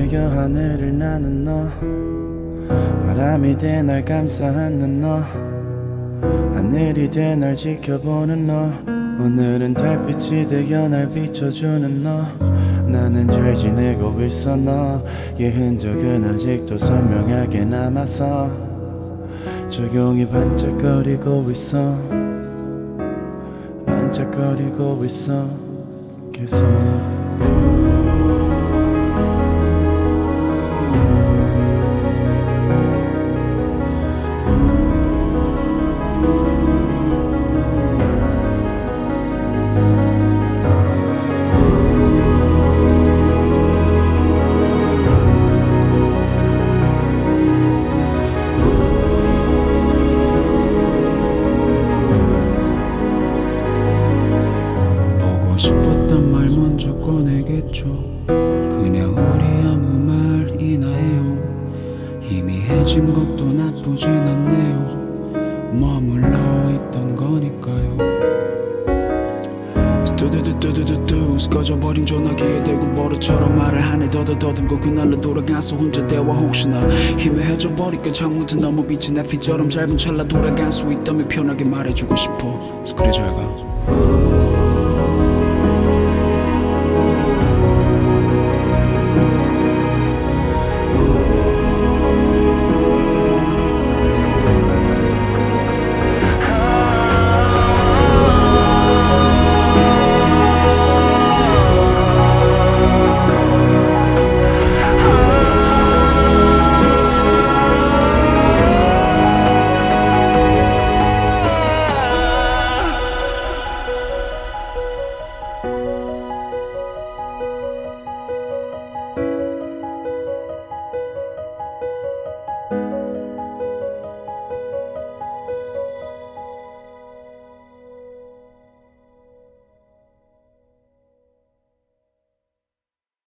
되어 하늘을 나는 너, 바람이 돼 날 감싸안는 너, 하늘이 돼 날 지켜보는 너, 오늘은 달빛이 되어 날 비춰주는 너. 나는 잘 지내고 있어. 너의 흔적은 아직도 선명하게 남아서 조용히 반짝거리고 있어. 반짝거리고 있어 계속. 싶었던 말 먼저 꺼내겠죠. 그냥 우리 아무 말이나 해요. 희미해진 것도 나쁘진 않네요. 머물러 있던 거니까요. 뚜두두두두두 꺼져버린 전화기에 대고 버릇처럼 말을 하네. 더듬고 그날로 돌아가서 혼자 대화. 혹시나 희미해져 버릴까 창문도 너무 비친 에피처럼 짧은 찰나 돌아갈 수 있다면 편하게 말해주고 싶어. 그래 잘 가.